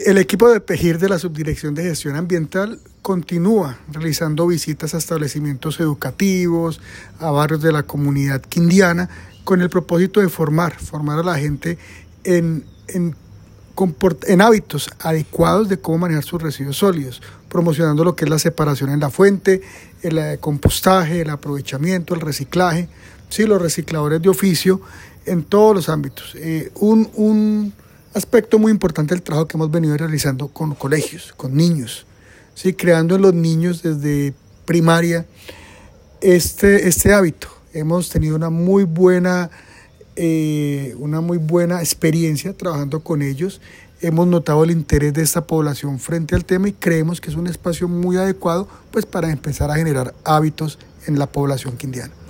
El equipo de PEGIR de la Subdirección de Gestión Ambiental continúa realizando visitas a establecimientos educativos, a barrios de la comunidad quindiana, con el propósito de formar a la gente en hábitos adecuados de cómo manejar sus residuos sólidos, promocionando lo que es la separación en la fuente, el compostaje, el aprovechamiento, el reciclaje, sí, los recicladores de oficio en todos los ámbitos. Un aspecto muy importante del trabajo que hemos venido realizando con colegios, con niños, ¿sí? Creando en los niños desde primaria este hábito. Hemos tenido una muy buena experiencia trabajando con ellos. Hemos notado el interés de esta población frente al tema y creemos que es un espacio muy adecuado, pues, para empezar a generar hábitos en la población quindiana.